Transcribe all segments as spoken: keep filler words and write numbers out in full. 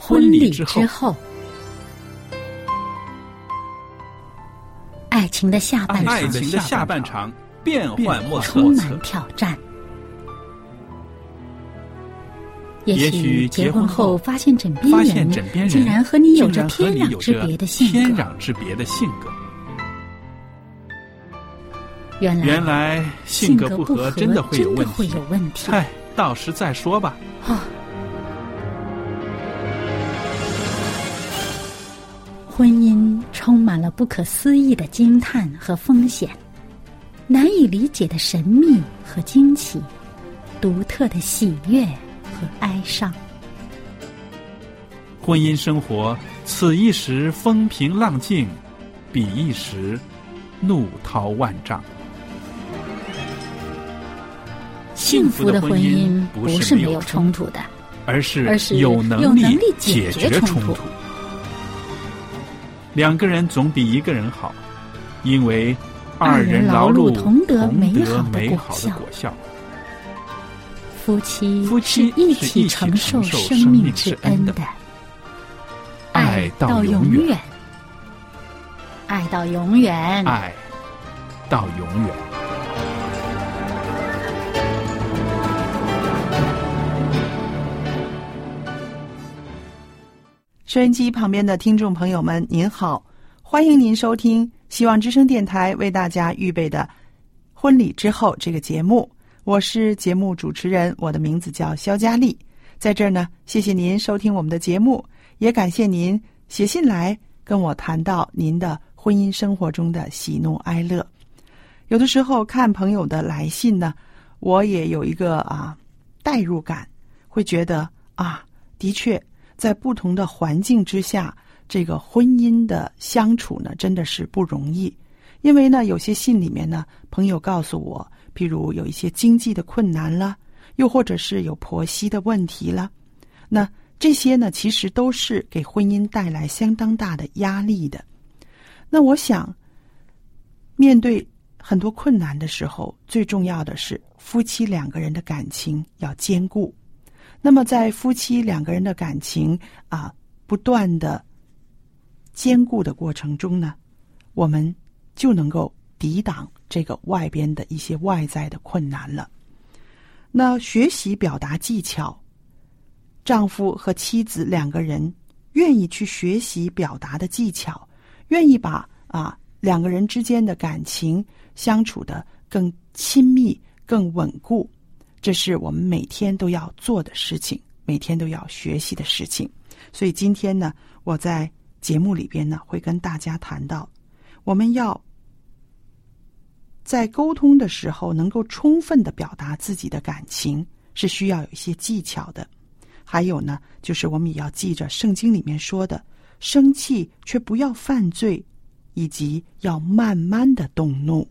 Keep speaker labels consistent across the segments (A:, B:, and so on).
A: 婚礼之后，爱情的下半场，
B: 爱情的下半场变幻莫测，
A: 充满挑战。也许结婚后发现枕边人，
B: 发现枕边人
A: 竟然和你有着天壤之别的性格。
B: 天壤之别的性格。
A: 原来
B: 原来性格不合真的会有问题。
A: 会有问题。
B: 嗨，到时再说吧。
A: 哦，婚姻充满了不可思议的惊叹和风险，难以理解的神秘和惊奇，独特的喜悦和哀伤。
B: 婚姻生活，此一时风平浪静，彼一时怒涛万丈。
A: 幸福的婚姻不是没有冲突的，
B: 而是
A: 而是
B: 有能力
A: 解
B: 决冲突。两个人总比一个人好，因为二人劳碌
A: 同得美
B: 好的果效。
A: 夫妻
B: 夫妻
A: 是一起承受生命之恩的，
B: 爱到永远，
A: 爱到永远，
B: 爱到永远。
C: 收音机旁边的听众朋友们，您好，欢迎您收听希望之声电台为大家预备的婚礼之后这个节目。我是节目主持人，我的名字叫肖佳丽。在这儿呢，谢谢您收听我们的节目，也感谢您写信来跟我谈到您的婚姻生活中的喜怒哀乐。有的时候看朋友的来信呢，我也有一个啊代入感，会觉得啊，的确在不同的环境之下，这个婚姻的相处呢，真的是不容易。因为呢，有些信里面呢，朋友告诉我，譬如有一些经济的困难了，又或者是有婆媳的问题了，那这些呢，其实都是给婚姻带来相当大的压力的。那我想，面对很多困难的时候，最重要的是夫妻两个人的感情要坚固。那么在夫妻两个人的感情啊不断的坚固的过程中呢，我们就能够抵挡这个外边的一些外在的困难了。那学习表达技巧，丈夫和妻子两个人愿意去学习表达的技巧，愿意把啊两个人之间的感情相处的更亲密更稳固，这是我们每天都要做的事情，每天都要学习的事情。所以今天呢，我在节目里边呢，会跟大家谈到，我们要在沟通的时候能够充分的表达自己的感情，是需要有一些技巧的。还有呢，就是我们也要记着圣经里面说的，生气却不要犯罪，以及要慢慢的动怒。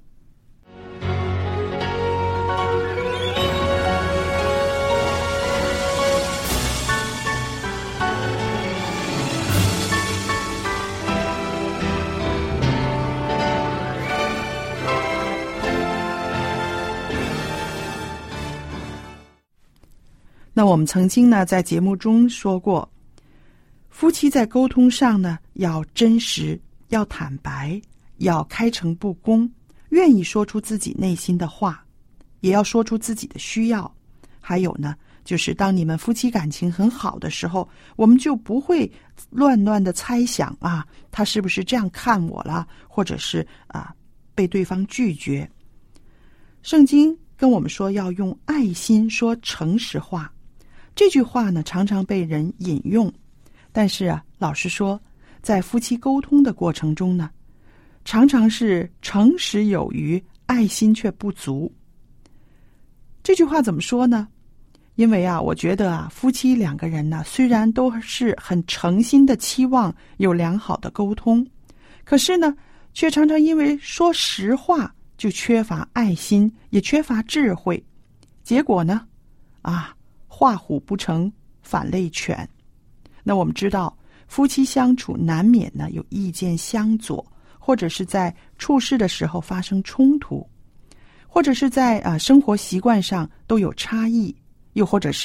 C: 那我们曾经呢，在节目中说过，夫妻在沟通上呢，要真实，要坦白，要开诚布公，愿意说出自己内心的话，也要说出自己的需要。还有呢，就是当你们夫妻感情很好的时候，我们就不会乱乱的猜想啊，他是不是这样看我了，或者是啊被对方拒绝。圣经跟我们说要用爱心说诚实话，这句话呢常常被人引用，但是啊，老实说，在夫妻沟通的过程中呢，常常是诚实有余，爱心却不足。这句话怎么说呢？因为啊，我觉得啊，夫妻两个人呢，虽然都是很诚心的期望有良好的沟通，可是呢，却常常因为说实话就缺乏爱心，也缺乏智慧，结果呢，啊，画虎不成反类犬。那我们知道，夫妻相处难免呢有意见相左，或者是在处事的时候发生冲突，或者是在啊生活习惯上都有差异，又或者是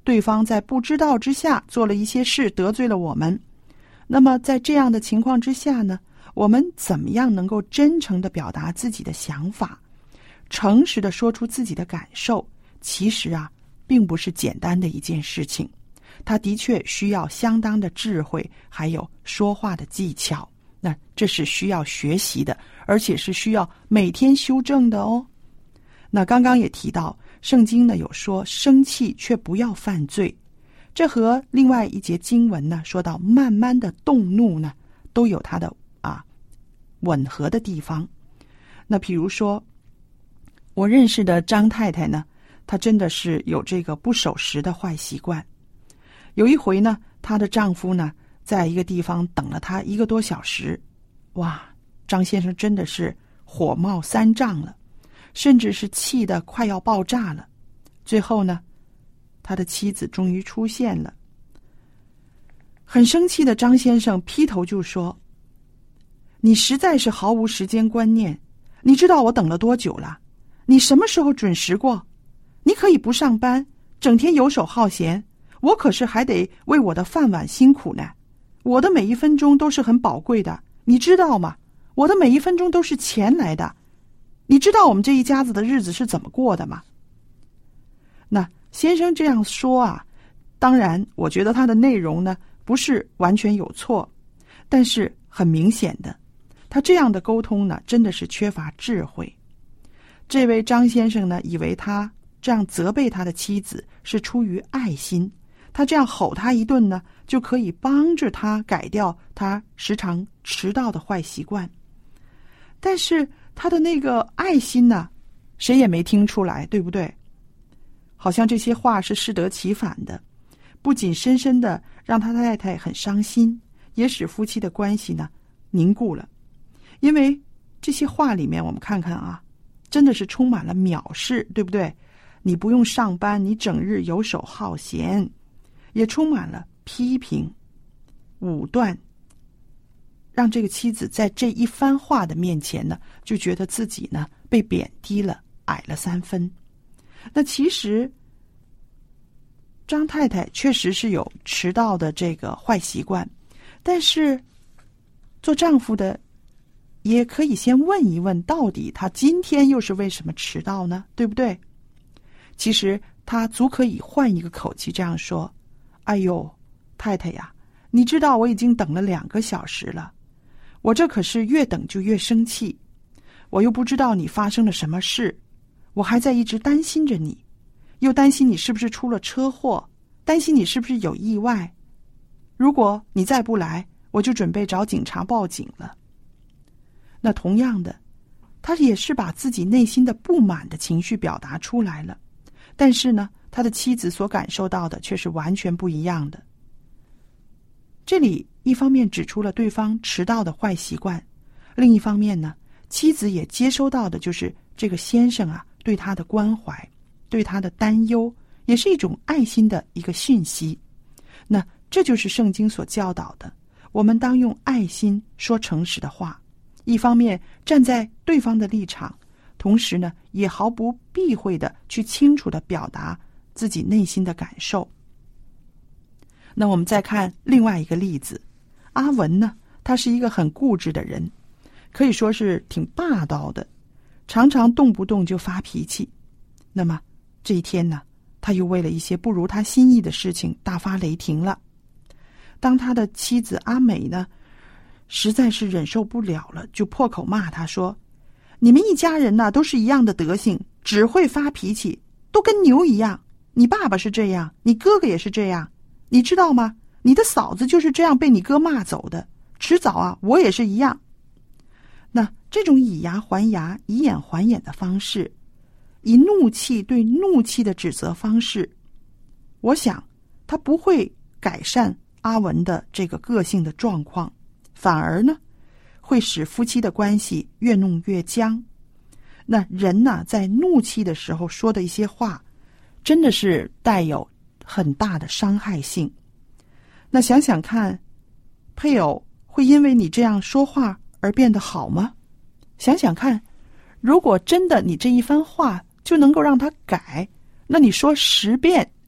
C: 对方在不知道之下做了一些事，得罪了我们。那么在这样的情况之下呢，我们怎么样能够真诚地表达自己的想法，诚实地说出自己的感受？其实啊，并不是简单的一件事情，它的确需要相当的智慧，还有说话的技巧。那这是需要学习的，而且是需要每天修正的哦。那刚刚也提到，圣经呢有说生气却不要犯罪，这和另外一节经文呢说到慢慢的动怒呢，都有它的啊吻合的地方。那比如说，我认识的张太太呢，她真的是有这个不守时的坏习惯。有一回呢，她的丈夫呢在一个地方等了她一个多小时，哇，张先生真的是火冒三丈了，甚至是气得快要爆炸了。最后呢，他的妻子终于出现了。很生气的张先生劈头就说：你实在是毫无时间观念，你知道我等了多久了？你什么时候准时过？你可以不上班，整天游手好闲，我可是还得为我的饭碗辛苦呢。我的每一分钟都是很宝贵的，你知道吗？我的每一分钟都是钱来的。你知道我们这一家子的日子是怎么过的吗？那先生这样说啊，当然我觉得他的内容呢不是完全有错，但是很明显的，他这样的沟通呢真的是缺乏智慧。这位张先生呢以为他这样责备他的妻子是出于爱心，他这样吼他一顿呢就可以帮着他改掉他时常迟到的坏习惯。但是他的那个爱心呢，谁也没听出来，对不对？好像这些话是适得其反的，不仅深深的让他太太很伤心，也使夫妻的关系呢凝固了。因为这些话里面我们看看啊，真的是充满了藐视，对不对？你不用上班，你整日游手好闲，也充满了批评、武断，让这个妻子在这一番话的面前呢，就觉得自己呢被贬低了，矮了三分。那其实张太太确实是有迟到的这个坏习惯，但是做丈夫的也可以先问一问，到底他今天又是为什么迟到呢？对不对？其实他足可以换一个口气这样说：哎呦，太太呀，你知道我已经等了两个小时了，我这可是越等就越生气，我又不知道你发生了什么事，我还在一直担心着你，又担心你是不是出了车祸，担心你是不是有意外。如果你再不来，我就准备找警察报警了。那同样的，他也是把自己内心的不满的情绪表达出来了，但是呢，他的妻子所感受到的却是完全不一样的。这里一方面指出了对方迟到的坏习惯，另一方面呢，妻子也接收到的就是这个先生啊对他的关怀，对他的担忧，也是一种爱心的一个讯息。那这就是圣经所教导的，我们当用爱心说诚实的话，一方面站在对方的立场，同时呢也毫不避讳的去清楚的表达自己内心的感受。那我们再看另外一个例子，阿文呢，他是一个很固执的人，可以说是挺霸道的，常常动不动就发脾气。那么这一天呢，他又为了一些不如他心意的事情大发雷霆了。当他的妻子阿美呢，实在是忍受不了了，就破口骂他说：你们一家人呢都是一样的德行，只会发脾气，都跟牛一样。你爸爸是这样，你哥哥也是这样，你知道吗？你的嫂子就是这样被你哥骂走的，迟早啊我也是一样。那这种以牙还牙，以眼还眼的方式，以怒气对怒气的指责方式，我想他不会改善阿文的这个个性的状况，反而呢会使夫妻的关系越弄越僵。那人呢在怒气的时候说的一些话，真的是带有很大的伤害性。那想想看，配偶会因为你这样说话而变得好吗？想想看，如果真的你这一番话就能够让他改，那你说十遍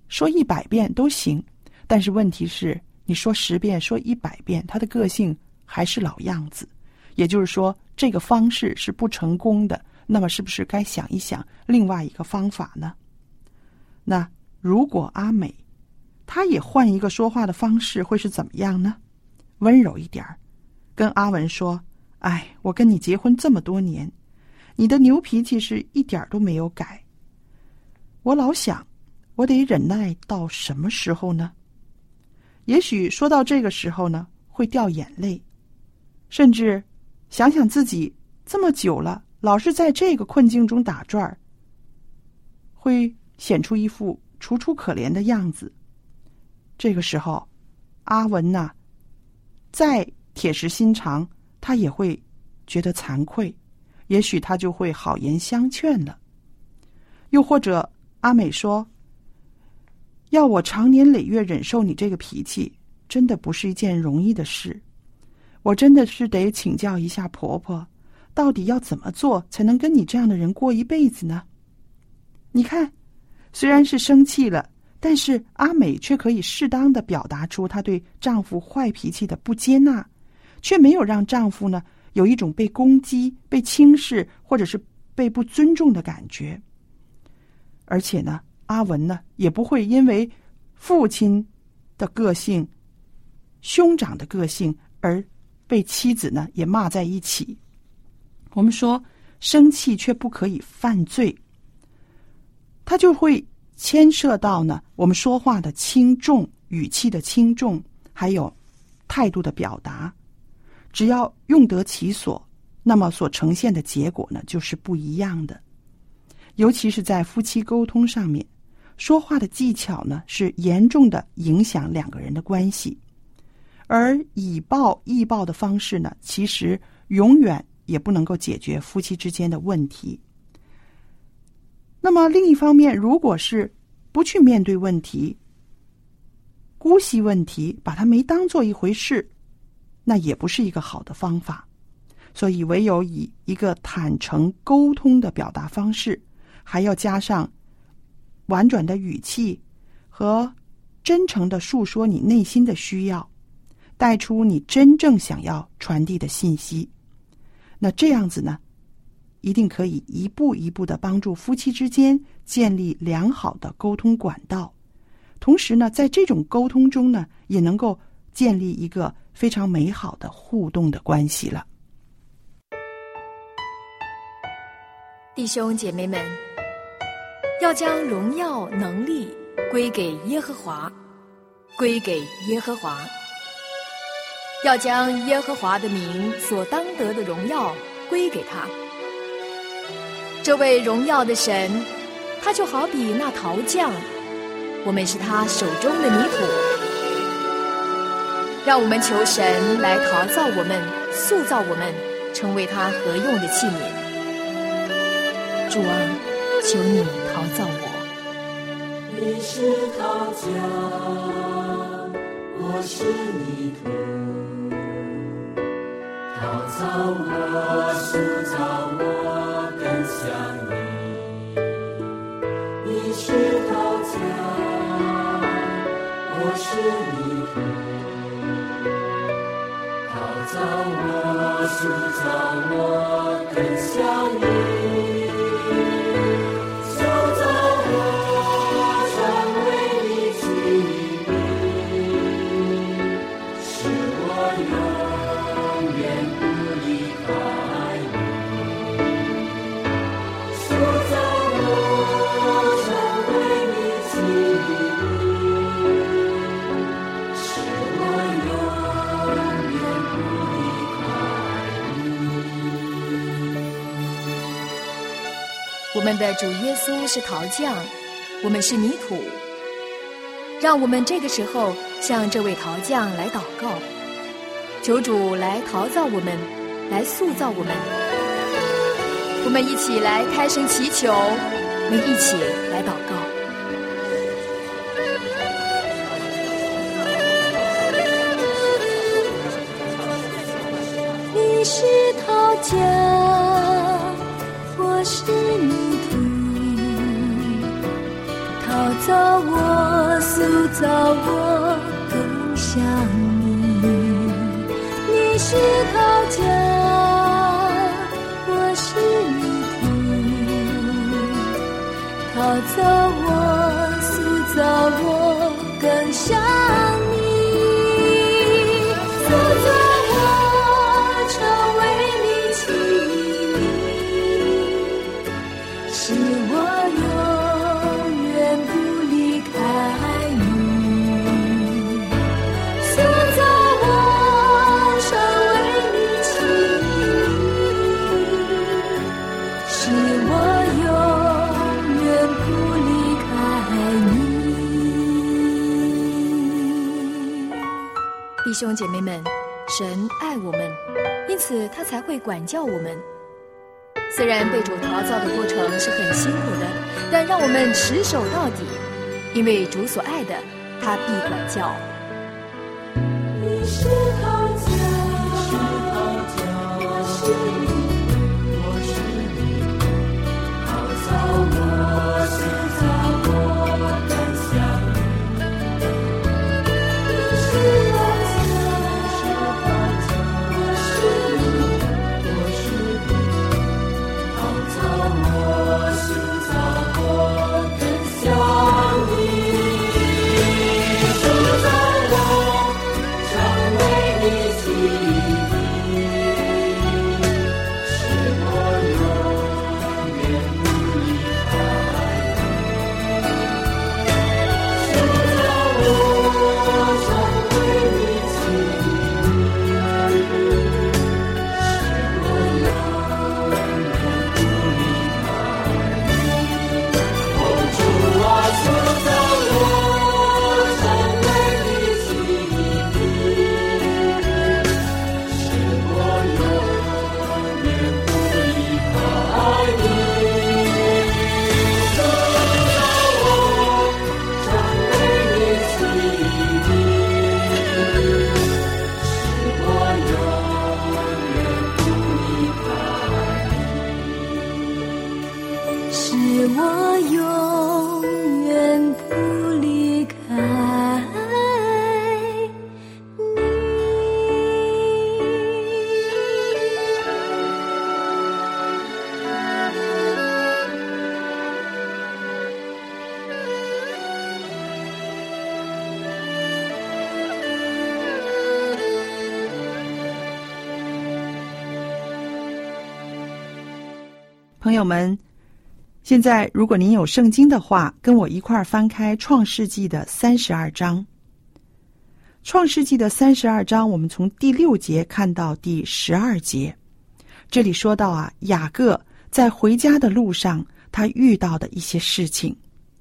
C: 说一百遍都行，但是问题是你说十遍说一百遍，他的个性还是老样子，也就是说这个方式是不成功的，那么是不是该想一想另外一个方法呢？那如果阿美他也换一个说话的方式，会是怎么样呢？温柔一点，跟阿文说，哎，我跟你结婚这么多年，你的牛脾气是一点都没有改，我老想我得忍耐到什么时候呢？也许说到这个时候呢，会掉眼泪，甚至想想自己这么久了老是在这个困境中打转，会显出一副楚楚可怜的样子。这个时候阿文呐、啊，再铁石心肠，他也会觉得惭愧，也许他就会好言相劝了。又或者阿美说，要我长年累月忍受你这个脾气，真的不是一件容易的事，我真的是得请教一下婆婆，到底要怎么做才能跟你这样的人过一辈子呢？你看，虽然是生气了，但是阿美却可以适当的表达出她对丈夫坏脾气的不接纳，却没有让丈夫呢有一种被攻击、被轻视或者是被不尊重的感觉。而且呢，阿文呢也不会因为父亲的个性、兄长的个性而被妻子呢也骂在一起。我们说生气却不可以犯罪，它就会牵涉到呢我们说话的轻重、语气的轻重，还有态度的表达。只要用得其所，那么所呈现的结果呢就是不一样的。尤其是在夫妻沟通上面，说话的技巧呢是严重的影响两个人的关系，而以暴易暴的方式呢，其实永远也不能够解决夫妻之间的问题。那么另一方面，如果是不去面对问题，姑息问题，把它没当做一回事，那也不是一个好的方法。所以唯有以一个坦诚沟通的表达方式，还要加上婉转的语气和真诚的述说你内心的需要，带出你真正想要传递的信息。那这样子呢，一定可以一步一步的帮助夫妻之间建立良好的沟通管道，同时呢，在这种沟通中呢，也能够建立一个非常美好的互动的关系了。
D: 弟兄姐妹们，要将荣耀能力归给耶和华，归给耶和华，要将耶和华的名所当得的荣耀归给他。这位荣耀的神，他就好比那陶匠，我们是他手中的泥土。让我们求神来陶造我们，塑造我们，成为他合用的器皿。主啊，求你陶造我。
E: 你是陶匠，我是泥土，陶造我，塑造我，更像你。你是陶匠，我是泥土，陶造我，塑造我，更像你。
D: 我们的主耶稣是陶匠，我们是泥土。让我们这个时候向这位陶匠来祷告，求主来陶造我们，来塑造我们。我们一起来开声祈求，我们一起来祷告。
E: 你是陶匠，我是泥土，陶造我，
F: 塑造我更像你。你是陶匠，我是泥土，陶造我，塑造我更像你。塑造我成为你器皿，使我永远不离开你。塑造我成为你器皿，使我永远不离开你。
D: 弟兄姐妹们，神爱我们，因此他才会管教我们。虽然被主陶造的过程是很辛苦的，但让我们持守到底，因为主所爱的，他必管教。
F: 你是陶匠，我是你，我是你，陶造我，塑造我更像你。你是陶匠，我是你，我是你，陶造我，塑造我更像你。塑造我成为你器皿，使我永远不离开你。塑造我成为你器皿，使我永远不离开你。哦，主啊，塑造我成为你器皿，使我永远不离开你。塑造我成为你器皿，使我永远不离开你。使我永远不离开
C: 朋友们，现在如果您有圣经的话，跟我一块儿翻开创世纪的三十二章。创世纪的三十二章，我们从第六节看到第十二节。这里说到啊，雅各在回家的路上，他遇到的一些事情。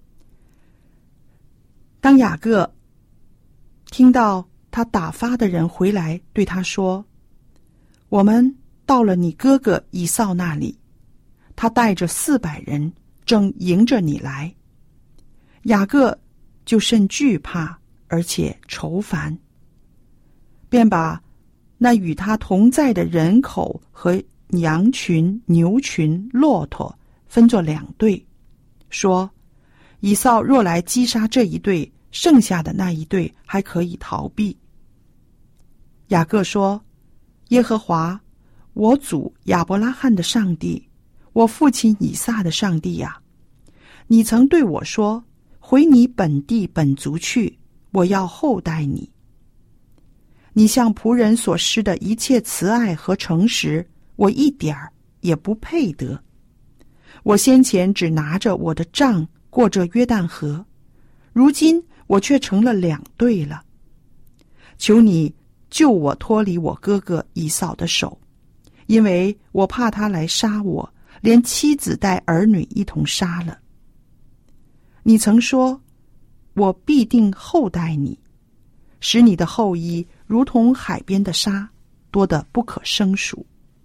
C: 当雅各听到他打发的人回来对他说，我们到了你哥哥以扫那里，他带着四百人正迎着你来，雅各就甚惧怕，而且愁烦，便把那与他同在的人口和羊群、牛群、骆驼分作两队，说：以扫若来击杀这一队，剩下的那一队还可以逃避。雅各说：耶和华，我祖亚伯拉罕的上帝，我父亲以撒的上帝呀、啊，你曾对我说，回你本地本族去，我要厚待你。你向仆人所施的一切慈爱和诚实，我一点儿也不配得。我先前只拿着我的杖过这约旦河，如今我却成了两队了。求你救我脱离我哥哥以扫的手，因为我怕他来杀我，连妻子带儿女一同杀了。你曾说，我必定厚待你，使你的后裔如同海边的沙，多得不可胜数。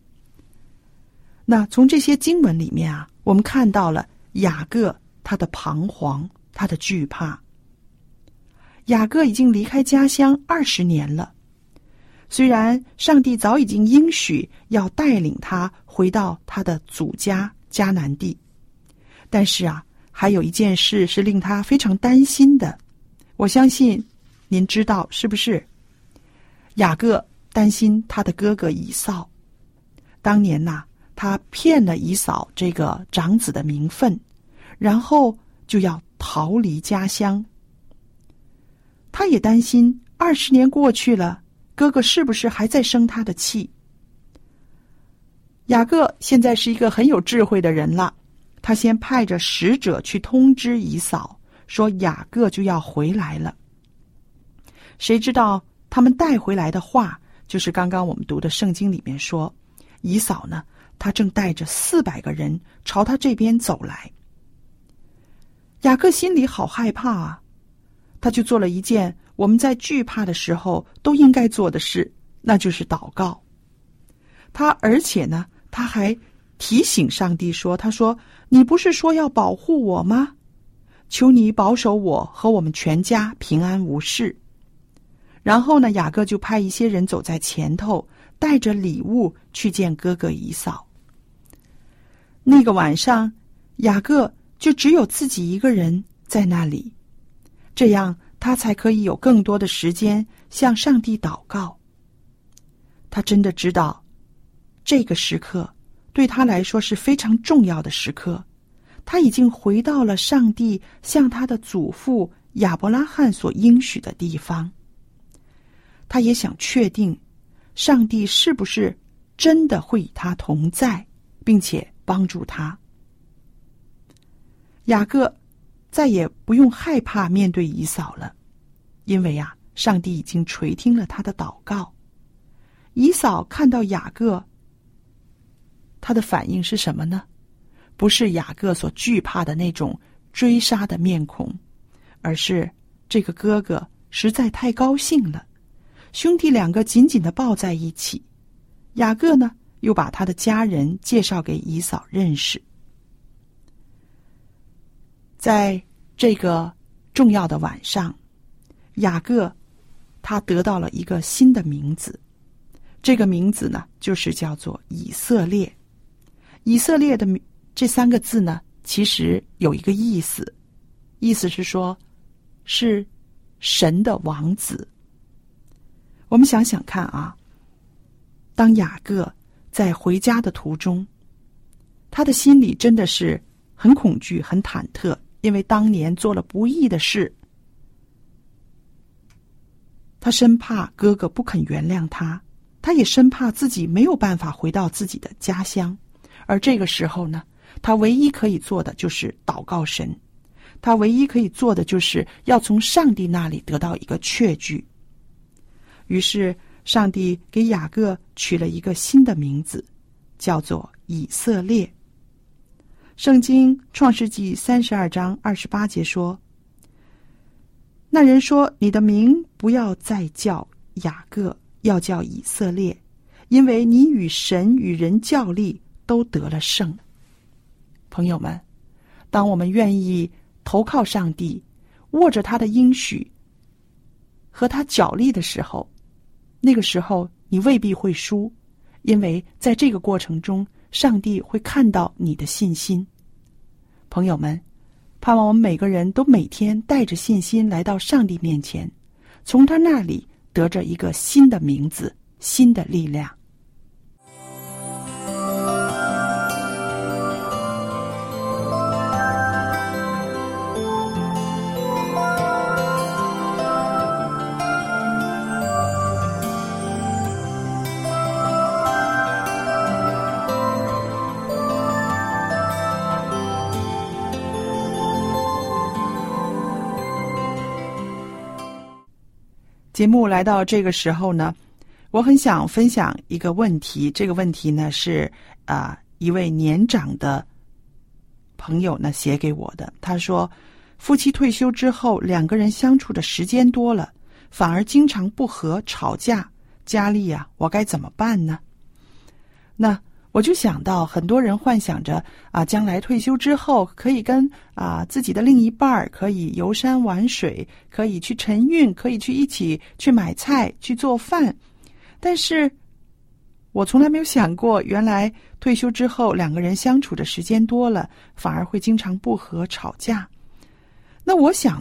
C: 那从这些经文里面啊，我们看到了雅各他的彷徨，他的惧怕。雅各已经离开家乡二十年了，虽然上帝早已经应许要带领他回到他的祖家迦南地，但是啊，还有一件事是令他非常担心的。我我相信您知道是不是？雅各担心他的哥哥以扫，当年呐、啊，他骗了以扫这个长子的名分，然后就要逃离家乡。他也担心二十年过去了，哥哥是不是还在生他的气？雅各现在是一个很有智慧的人了，他先派着使者去通知以扫，说雅各就要回来了。谁知道他们带回来的话，就是刚刚我们读的圣经里面说，以扫呢，他正带着四百个人朝他这边走来。雅各心里好害怕啊，他就做了一件我们在惧怕的时候都应该做的事，那就是祷告。他而且呢，他还提醒上帝说，他说，你不是说要保护我吗？求你保守我和我们全家平安无事。然后呢，雅各就派一些人走在前头，带着礼物去见哥哥以扫。那个晚上，雅各就只有自己一个人在那里，这样他才可以有更多的时间向上帝祷告。他真的知道，这个时刻对他来说是非常重要的时刻。他已经回到了上帝向他的祖父亚伯拉罕所应许的地方。他也想确定，上帝是不是真的会与他同在，并且帮助他。雅各再也不用害怕面对以扫了，因为啊，上帝已经垂听了他的祷告。以扫看到雅各，他的反应是什么呢？不是雅各所惧怕的那种追杀的面孔，而是这个哥哥实在太高兴了。兄弟两个紧紧地抱在一起，雅各呢，又把他的家人介绍给以扫认识。在这个重要的晚上，雅各他得到了一个新的名字，这个名字呢，就是叫做以色列。以色列的这三个字呢，其实有一个意思，意思是说，是神的王子。我们想想看啊，当雅各在回家的途中，他的心里真的是很恐惧、很忐忑，因为当年做了不义的事，他生怕哥哥不肯原谅他，他也生怕自己没有办法回到自己的家乡。而这个时候呢，他唯一可以做的就是祷告神，他唯一可以做的就是要从上帝那里得到一个确据。于是上帝给雅各取了一个新的名字，叫做以色列。圣经创世纪三十二章二十八节说，那人说，你的名不要再叫雅各，要叫以色列，因为你与神与人较力都得了胜。朋友们，当我们愿意投靠上帝，握着他的应许和他角力的时候，那个时候你未必会输，因为在这个过程中，上帝会看到你的信心。朋友们，盼望我们每个人都每天带着信心来到上帝面前，从他那里得着一个新的名字，新的力量。节目来到这个时候呢，我很想分享一个问题。这个问题呢是啊、呃、一位年长的朋友呢写给我的。他说，夫妻退休之后，两个人相处的时间多了，反而经常不和吵架，家里啊，我该怎么办呢？那我就想到，很多人幻想着啊，将来退休之后可以跟啊自己的另一半可以游山玩水，可以去晨运，可以去一起去买菜，去做饭。但是我从来没有想过，原来退休之后两个人相处的时间多了，反而会经常不和吵架。那我想呢，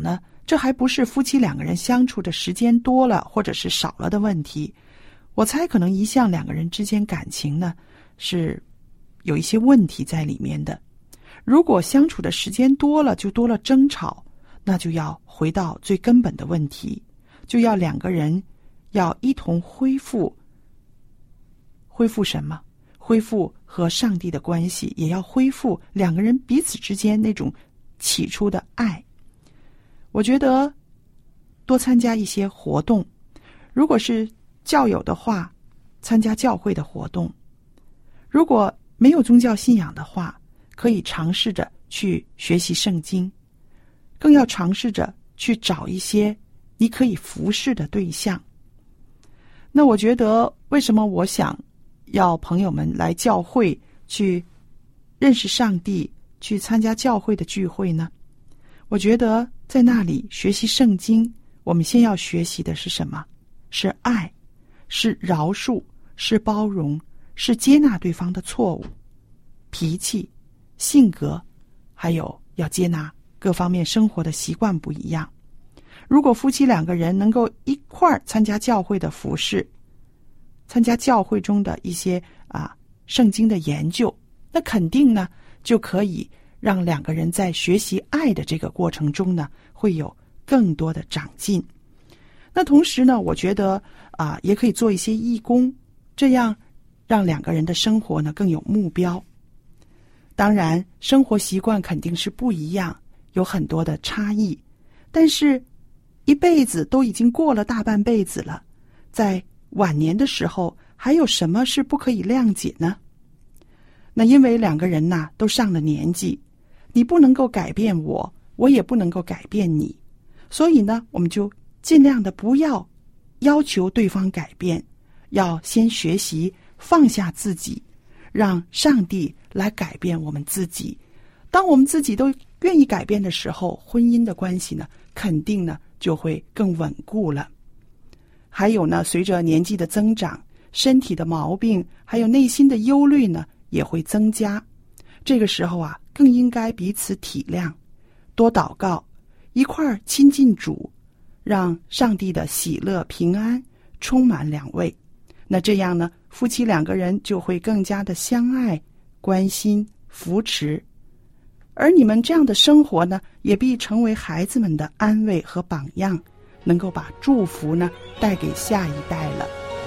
C: 这还不是夫妻两个人相处的时间多了或者是少了的问题。我猜可能一向两个人之间感情呢是有一些问题在里面的。如果相处的时间多了就多了争吵，那就要回到最根本的问题，就要两个人要一同恢复恢复什么？恢复和上帝的关系，也要恢复两个人彼此之间那种起初的爱。我觉得多参加一些活动，如果是教友的话，参加教会的活动；如果没有宗教信仰的话，可以尝试着去学习圣经，更要尝试着去找一些你可以服侍的对象。那我觉得为什么我想要朋友们来教会去认识上帝，去参加教会的聚会呢？我觉得在那里学习圣经，我们先要学习的是什么？是爱，是饶恕，是包容，是接纳对方的错误、脾气、性格，还有要接纳各方面生活的习惯不一样。如果夫妻两个人能够一块儿参加教会的服事，参加教会中的一些啊圣经的研究，那肯定呢就可以让两个人在学习爱的这个过程中呢会有更多的长进。那同时呢，我觉得啊也可以做一些义工，这样让两个人的生活呢更有目标。当然生活习惯肯定是不一样，有很多的差异，但是一辈子都已经过了大半辈子了，在晚年的时候还有什么是不可以谅解呢？那因为两个人呐都上了年纪，你不能够改变我，我也不能够改变你，所以呢我们就尽量的不要要求对方改变，要先学习放下自己，让上帝来改变我们自己。当我们自己都愿意改变的时候，婚姻的关系呢肯定呢就会更稳固了。还有呢，随着年纪的增长，身体的毛病还有内心的忧虑呢也会增加。这个时候啊，更应该彼此体谅，多祷告，一块儿亲近主，让上帝的喜乐平安充满两位。那这样呢，夫妻两个人就会更加的相爱、关心、扶持。而你们这样的生活呢，也必成为孩子们的安慰和榜样，能够把祝福呢带给下一代了。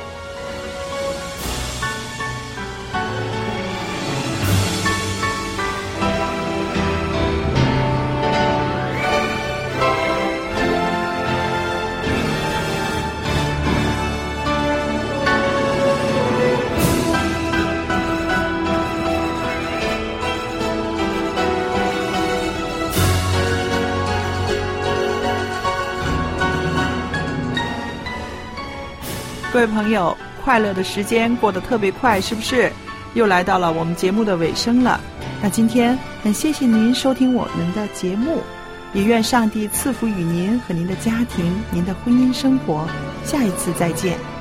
C: 各位朋友，快乐的时间过得特别快，是不是？又来到了我们节目的尾声了。那今天很谢谢您收听我们的节目，也愿上帝赐福与您和您的家庭，您的婚姻生活。下一次再见。